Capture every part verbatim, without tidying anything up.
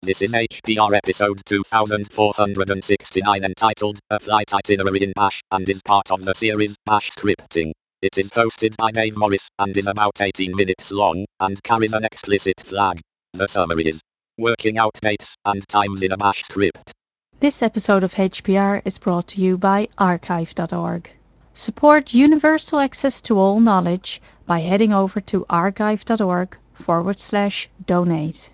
This is H P R episode two thousand four hundred sixty-nine entitled A Flight Itinerary in Bash and is part of the series Bash Scripting. It is hosted by Dave Morris and is about eighteen minutes long and carries an explicit flag. The summary is working out dates and times in a Bash script. This episode of H P R is brought to you by archive dot org. Support universal access to all knowledge by heading over to archive dot org forward slash donate.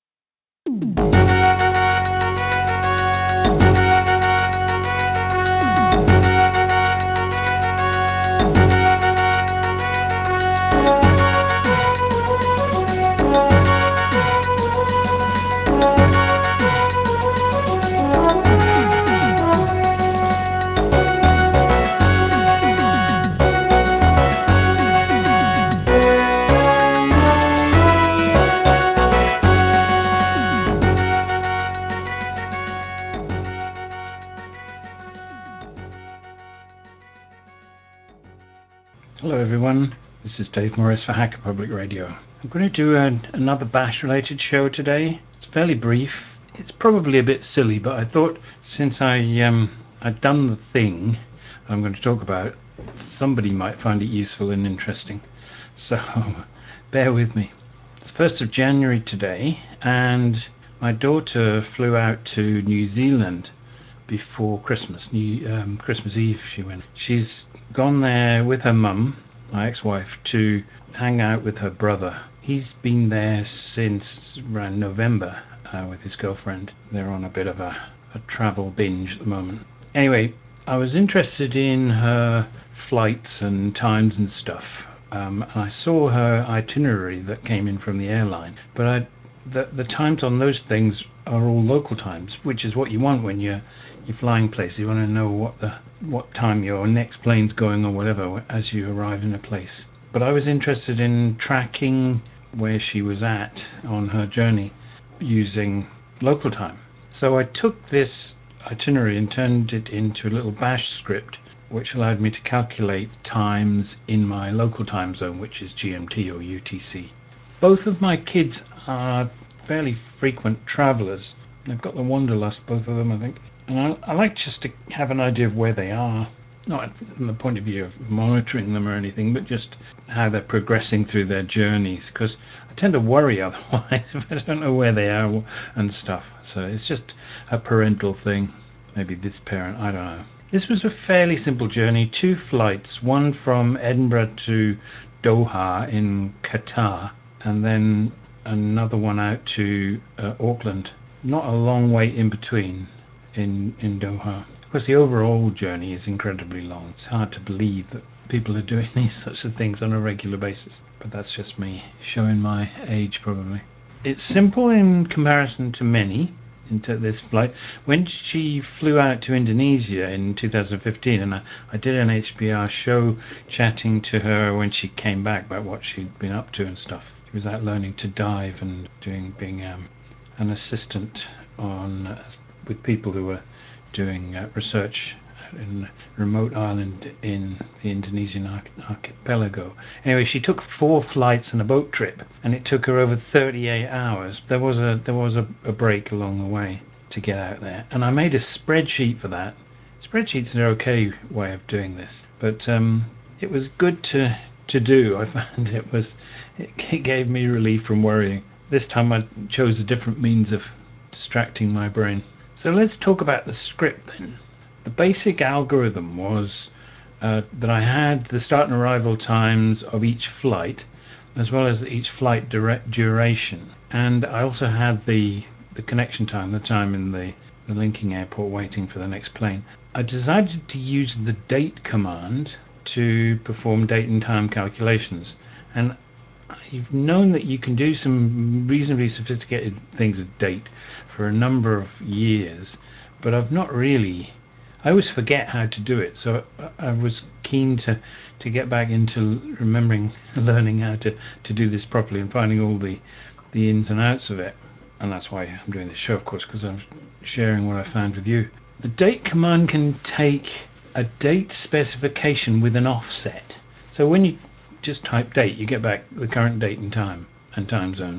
Hello everyone, this is Dave Morris for Hacker Public Radio. I'm going to do an, another Bash related show today. It's fairly brief. It's probably a bit silly, but I thought since I, um, I'd done the thing I'm going to talk about, somebody might find it useful and interesting. So bear with me. It's first of January today, and my daughter flew out to New Zealand before Christmas, New um, Christmas Eve she went. She's gone there with her mum, my ex-wife, to hang out with her brother. He's been there since around November uh, with his girlfriend. They're on a bit of a, a travel binge at the moment. Anyway, I was interested in her flights and times and stuff. Um, and I saw her itinerary that came in from the airline, but I the the times on those things are all local times, which is what you want when you're you're flying places. You want to know what the what time your next plane's going or whatever as you arrive in a place. But I was interested in tracking where she was at on her journey using local time. So I took this itinerary and turned it into a little bash script which allowed me to calculate times in my local time zone, which is G M T or U T C. Both of my kids are fairly frequent travellers. They've got the wanderlust, both of them, I think. And I, I like just to have an idea of where they are, not from the point of view of monitoring them or anything, but just how they're progressing through their journeys. Because I tend to worry otherwise if I don't know where they are and stuff. So it's just a parental thing. Maybe this parent, I don't know. This was a fairly simple journey, two flights, one from Edinburgh to Doha in Qatar, and then another one out to uh, Auckland. Not a long way in between in, in Doha. Of course, the overall journey is incredibly long. It's hard to believe that people are doing these sorts of things on a regular basis. But that's just me showing my age, probably. It's simple in comparison to many into this flight. When she flew out to Indonesia in two thousand fifteen, and I, I did an H B R show chatting to her when she came back about what she'd been up to and stuff. She was out learning to dive and doing being um, an assistant on uh, with people who were doing uh, research in a remote island in the Indonesian arch- archipelago. Anyway, she took four flights and a boat trip, and it took her over thirty-eight hours. There was a there was a, a break along the way to get out there, and I made a spreadsheet for that. Spreadsheets are an okay way of doing this, but um, it was good to to do. I found it was it, it gave me relief from worrying. This time I chose a different means of distracting my brain. So let's talk about the script then. The basic algorithm was uh, that I had the start and arrival times of each flight, as well as each flight direct duration, and I also had the the connection time, the time in the, the linking airport waiting for the next plane. I decided to use the date command to perform date and time calculations, and you've known that you can do some reasonably sophisticated things with date for a number of years, but I've not really. I always forget how to do it, so I was keen to, to get back into remembering, learning how to, to do this properly and finding all the, the ins and outs of it. And that's why I'm doing this show, of course, because I'm sharing what I found with you. The date command can take a date specification with an offset. So when you just type date, you get back the current date and time and time zone.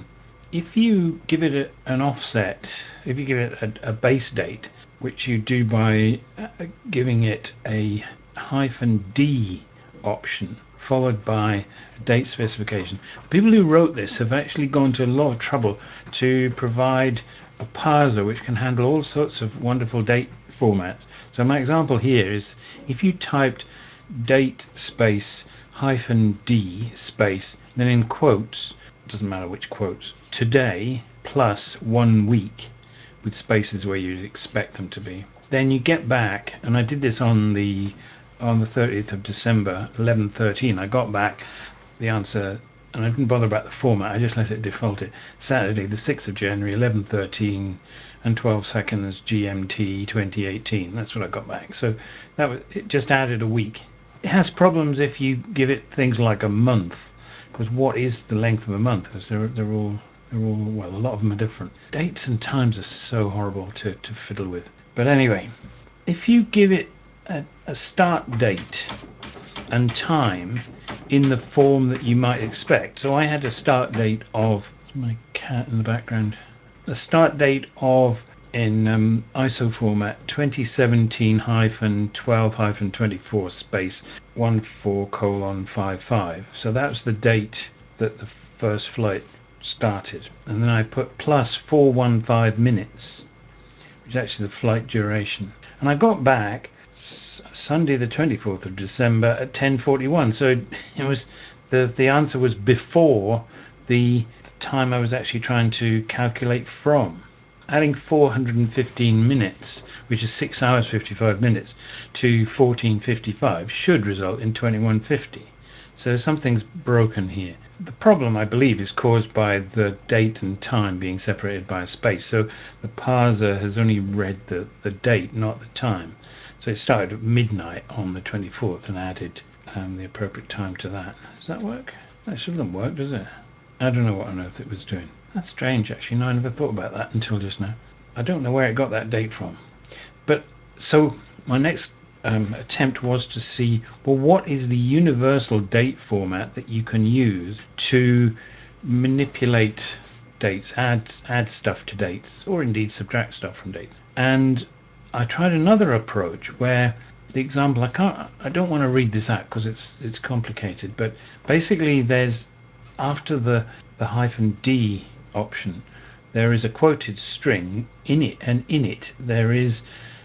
if you give it a, an offset, if you give it a, a base date, which you do by uh, giving it a hyphen D option followed by a date specification. The people who wrote this have actually gone to a lot of trouble to provide a parser which can handle all sorts of wonderful date formats. So my example here is if you typed date space hyphen D space, then in quotes, doesn't matter which quotes, today plus one week, with spaces where you'd expect them to be. Then you get back, and I did this on the on the thirtieth of December, eleven thirteen. I got back the answer, and I didn't bother about the format. I just let it default it. Saturday, the sixth of January, eleven thirteen, and twelve seconds G M T twenty eighteen. That's what I got back. So that was it. Just added a week. It has problems if you give it things like a month, because what is the length of a month? Because they're they're all they're all well, a lot of them are different. Dates and times are so horrible to to fiddle with. But anyway, if you give it a, a start date and time in the form that you might expect. So I had a start date of my cat in the background. The start date of in um, I S O format twenty seventeen twelve twenty-four space one four colon five five. So that's the date that the first flight started, and then I put plus four one five minutes, which is actually the flight duration, and I got back Sunday the twenty-fourth of December at ten forty-one. So it, it was the the answer was before the time I was actually trying to calculate from. Adding four hundred fifteen minutes, which is six hours fifty-five minutes, to fourteen fifty-five should result in twenty-one fifty. So something's broken here. The problem, I believe, is caused by the date and time being separated by a space. So the parser has only read the, the date, not the time. So it started at midnight on the twenty-fourth and added um, the appropriate time to that. Does that work? That shouldn't work, does it? I don't know what on earth it was doing. That's strange, actually. No, I never thought about that until just now. I don't know where it got that date from. But so my next um, attempt was to see, well, what is the universal date format that you can use to manipulate dates, add add stuff to dates, or indeed subtract stuff from dates. And I tried another approach where the example, I can't, I don't want to read this out because it's it's complicated, but basically there's after the the hyphen D option, there is a quoted string in it, and in it there is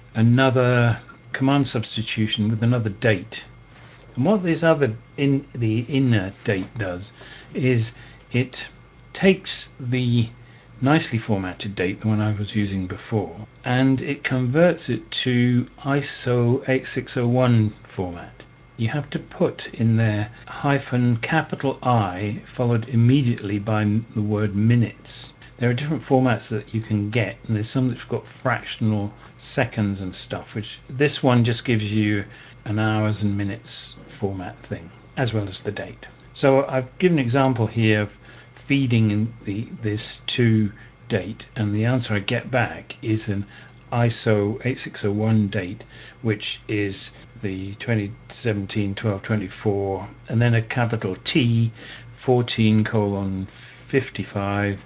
another command substitution with another date. And what this other in the inner date does is it takes the nicely formatted date, the one I was using before, and it converts it to I S O eighty-six oh one format. You have to put in there hyphen capital I followed immediately by the word minutes. There are different formats that you can get, and there's some that's got fractional seconds and stuff, which this one just gives you an hours and minutes format thing, as well as the date. So I've given an example here of feeding in the this to date, and the answer I get back is an I S O eighty-six oh one date, which is the twenty seventeen twelve twenty-four, and then a capital T fourteen colon fifty-five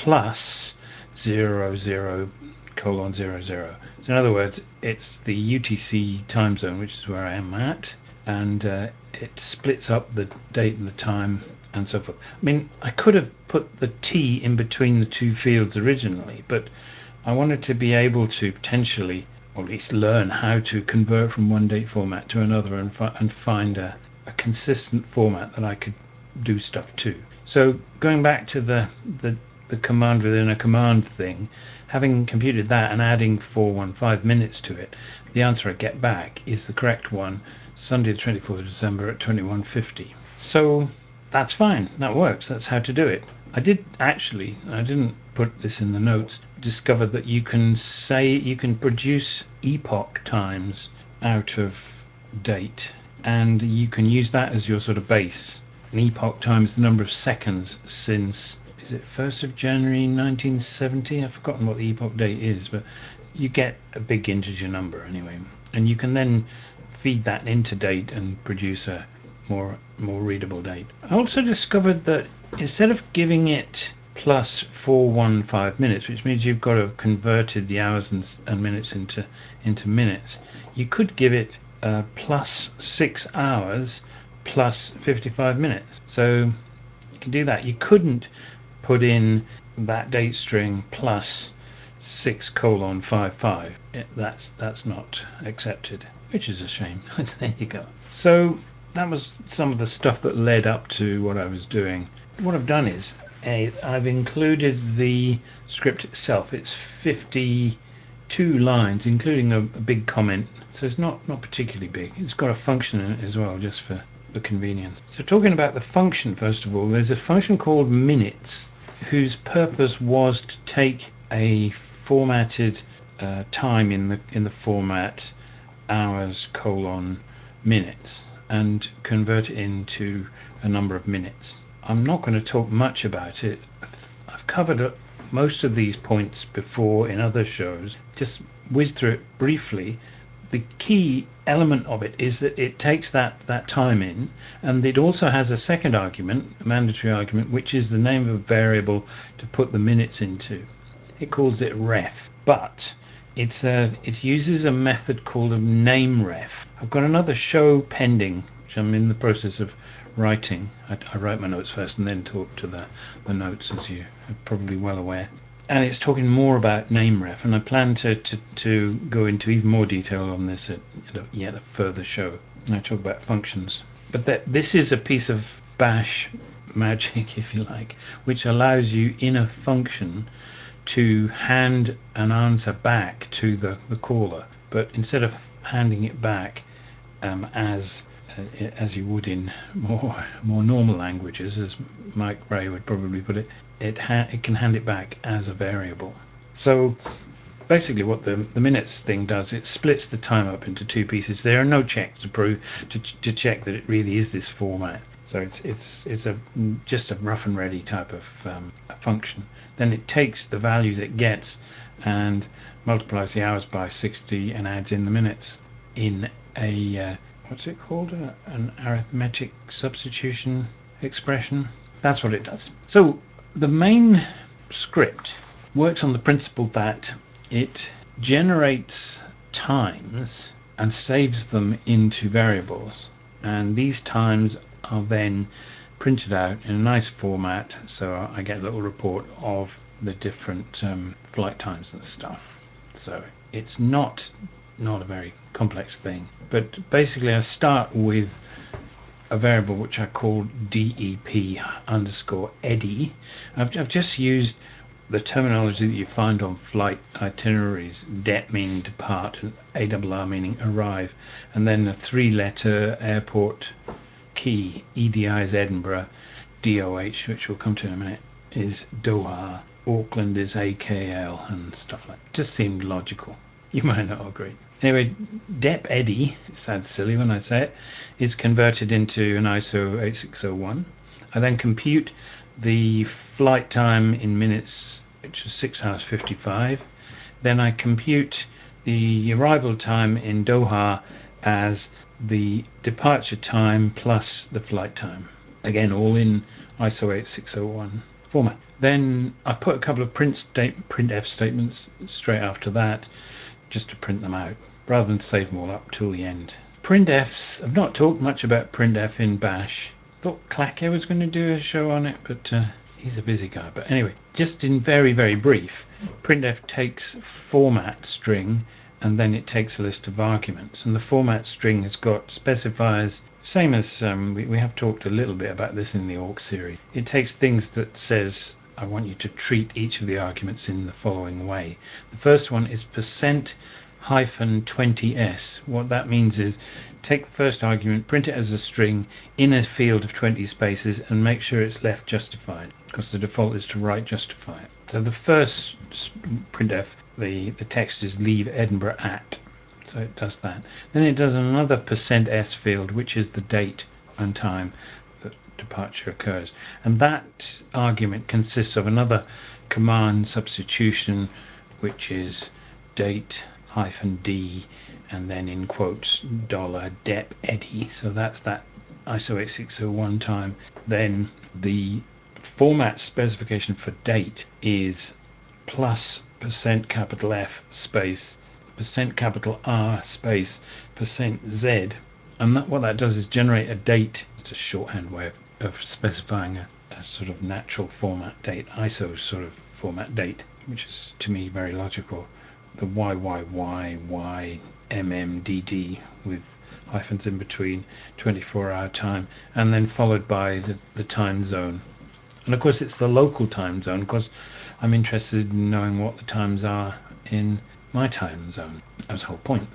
plus zero zero colon zero zero. So in other words, it's the U T C time zone, which is where I am at, and uh, it splits up the date and the time and so forth. I mean, I could have put the T in between the two fields originally, but I wanted to be able to potentially, or at least learn how to convert from one date format to another and, fi- and find a, a consistent format that I could do stuff to. So going back to the, the the command within a command thing, having computed that and adding four one five minutes to it, the answer I get back is the correct one, Sunday the twenty-fourth of December at twenty-one fifty. So that's fine, that works, that's how to do it. I did actually, I didn't put this in the notes, discover that you can say, you can produce epoch times out of date, and you can use that as your sort of base. An epoch time is the number of seconds since, is it first of January nineteen seventy? I've forgotten what the epoch date is, but you get a big integer number anyway. And you can then feed that into date and produce a more more readable date. I also discovered that instead of giving it plus four hundred fifteen minutes, which means you've got to have converted the hours and, and minutes into into minutes. You could give it uh, plus six hours plus fifty-five minutes. So you can do that. You couldn't put in that date string plus six colon five five. That's that's not accepted, which is a shame. There you go. So that was some of the stuff that led up to what I was doing. What I've done is a, I've included the script itself. It's fifty-two lines, including a, a big comment. So it's not, not particularly big. It's got a function in it as well, just for, for convenience. So talking about the function, first of all, there's a function called minutes, whose purpose was to take a formatted uh, time in the in the format hours colon minutes and convert it into a number of minutes. I'm not going to talk much about it. I've covered most of these points before in other shows. Just whiz through it briefly. The key element of it is that it takes that, that time in, and it also has a second argument, a mandatory argument, which is the name of a variable to put the minutes into. It calls it ref, but it's a, it uses a method called a name ref. I've got another show pending, which I'm in the process of writing. I, I write my notes first and then talk to the, the notes, as you are probably well aware. And it's talking more about name ref, and I plan to, to, to go into even more detail on this at, at a, yet a further show. And I talk about functions. But that this is a piece of bash magic, if you like, which allows you in a function to hand an answer back to the, the caller. But instead of handing it back um, as uh, as you would in more more normal languages, as Mike Ray would probably put it, it, ha- it can hand it back as a variable. So basically what the, the minutes thing does, it splits the time up into two pieces. There are no checks to prove to, to check that it really is this format. So it's it's it's a just a rough and ready type of um, function. Then it takes the values it gets and multiplies the hours by sixty and adds in the minutes in a uh, what's it called? Uh, an arithmetic substitution expression. That's what it does. So the main script works on the principle that it generates times and saves them into variables, and these times are then printed out in a nice format, so I get a little report of the different um, flight times and stuff. So it's not not a very complex thing, but basically I start with a variable which I call dep underscore eddy. I've, I've just used the terminology that you find on flight itineraries: det meaning depart and arr meaning arrive, and then a three letter airport key. Edi is Edinburgh, doh, which we'll come to in a minute, is Doha, Auckland is A K L, and stuff like that. Just seemed logical. You might not agree. Anyway, dep eddy, it sounds silly when I say it, is converted into an I S O eight six zero one. I then compute the flight time in minutes, which is six hours fifty-five. Then I compute the arrival time in Doha as the departure time plus the flight time. Again, all in I S O eight six zero one format. Then I put a couple of print state, printf statements straight after that, just to print them out, rather than save them all up till the end. Printfs, I've not talked much about printf in bash. Thought Clacker was going to do a show on it, but uh, he's a busy guy. But anyway, just in very, very brief, printf takes format string and then it takes a list of arguments. And the format string has got specifiers, same as um, we, we have talked a little bit about this in the awk series. It takes things that says, I want you to treat each of the arguments in the following way. The first one is percent hyphen twenty s. What that means is take the first argument, print it as a string in a field of twenty spaces, and make sure it's left justified, because the default is to right justify it. So the first printf, the, the text is leave Edinburgh at. So it does that. Then it does another percent s field, which is the date and time that departure occurs. And that argument consists of another command substitution, which is date hyphen d, and then in quotes dollar dep eddy. So that's that I S O eight six zero one time. Then the format specification for date is plus percent capital F space percent capital R space percent Z, and that, what that does is generate a date. It's a shorthand way of, of specifying a, a sort of natural format date, I S O sort of format date, which is to me very logical. The Y Y Y Y M M D D with hyphens in between, twenty-four hour time, and then followed by the, the time zone. And of course it's the local time zone, because I'm interested in knowing what the times are in my time zone. That was the whole point.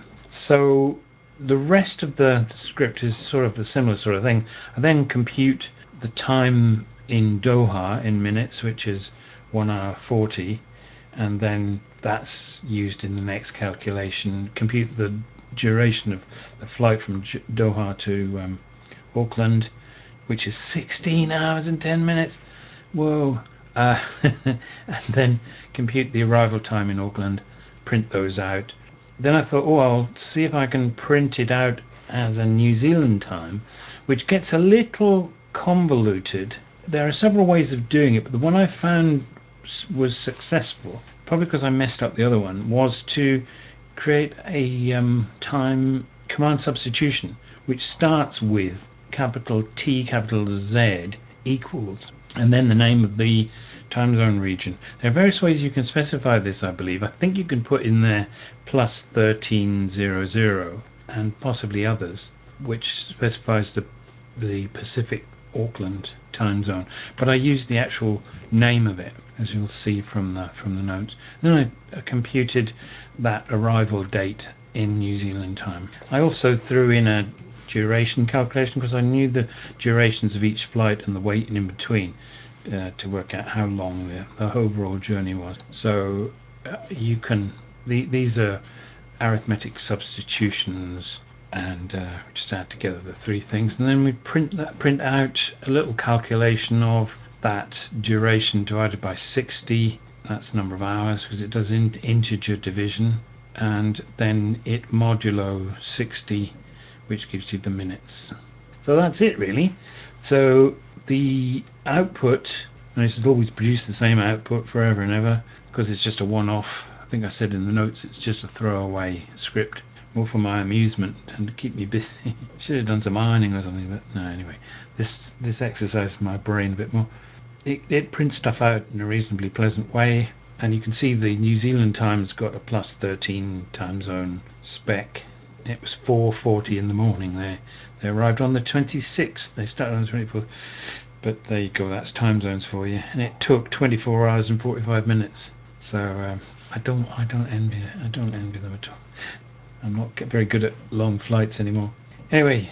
So the rest of the, the script is sort of the similar sort of thing. I then compute the time in Doha in minutes, which is one hour forty, and then that's used in the next calculation. Compute the duration of the flight from Doha to um, Auckland, which is sixteen hours and ten minutes. Whoa. Uh, and then compute the arrival time in Auckland, print those out. Then I thought, oh, I'll see if I can print it out as a New Zealand time, which gets a little convoluted. There are several ways of doing it, but the one I found was successful, probably because I messed up the other one, was to create a um, time command substitution, which starts with capital T, capital Z equals, and then the name of the time zone region. There are various ways you can specify this, I believe. I think you can put in there plus thirteen hundred and possibly others, which specifies the the Pacific Auckland time zone. But I used the actual name of it, as you'll see from the from the notes. Then I, I computed that arrival date in New Zealand time. I also threw in a duration calculation, because I knew the durations of each flight and the waiting in between uh, to work out how long the, the overall journey was. So uh, you can the, these are arithmetic substitutions, and uh, just add together the three things, and then we print that print out a little calculation of that duration divided by sixty. That's the number of hours, because it does in, integer division, and then it modulo sixty, which gives you the minutes. So that's it really. So the output, and it should always produce the same output forever and ever, because it's just a one-off. I think I said in the notes it's just a throwaway script, more for my amusement and to keep me busy. Should have done some ironing or something, but no, anyway. This this exercised my brain a bit more. It, it prints stuff out in a reasonably pleasant way, and you can see the New Zealand time's got a plus thirteen time zone spec. It was four forty in the morning there. They arrived on the twenty-sixth. They started on the twenty-fourth. But there you go, that's time zones for you. And it took twenty-four hours and forty-five minutes. So um, I don't I don't envy I don't envy them at all. I'm not very good at long flights anymore. Anyway,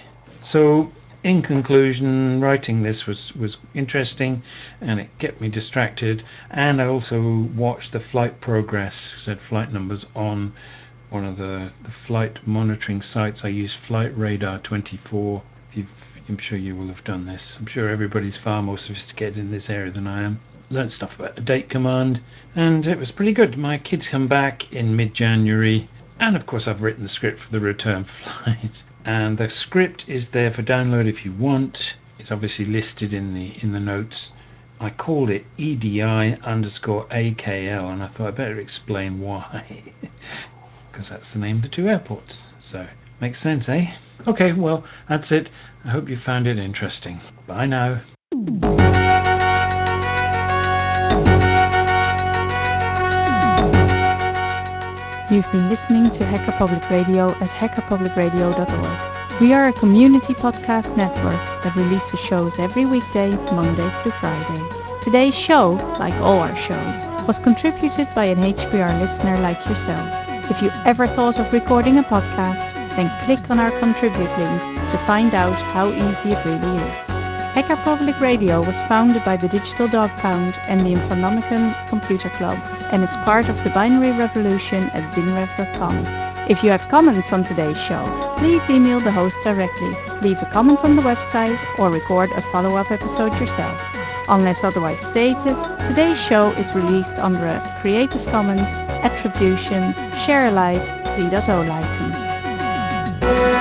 so in conclusion, writing this was, was interesting, and it kept me distracted. And I also watched the flight progress, said flight numbers, on one of the, the flight monitoring sites. I use Flight Radar twenty-four. If you've, I'm sure you will have done this. I'm sure everybody's far more sophisticated in this area than I am. Learned stuff about the date command, and it was pretty good. My kids come back in mid-January, and of course I've written the script for the return flight. And the script is there for download if you want. It's obviously listed in the in the notes. I called it E D I underscore A K L, and I thought I'd better explain why. Because that's the name of the two airports. So, makes sense, eh? Okay, well, that's it. I hope you found it interesting. Bye now. You've been listening to Hacker Public Radio at hacker public radio dot org. We are a community podcast network that releases shows every weekday, Monday through Friday. Today's show, like all our shows, was contributed by an H P R listener like yourself. If you ever thought of recording a podcast, then click on our contribute link to find out how easy it really is. Hacker Public Radio was founded by the Digital Dog Pound and the Infonomicon Computer Club, and is part of the Binary Revolution at binrev dot com. If you have comments on today's show, please email the host directly, leave a comment on the website, or record a follow-up episode yourself. Unless otherwise stated, today's show is released under a Creative Commons Attribution Share Alike three point oh license.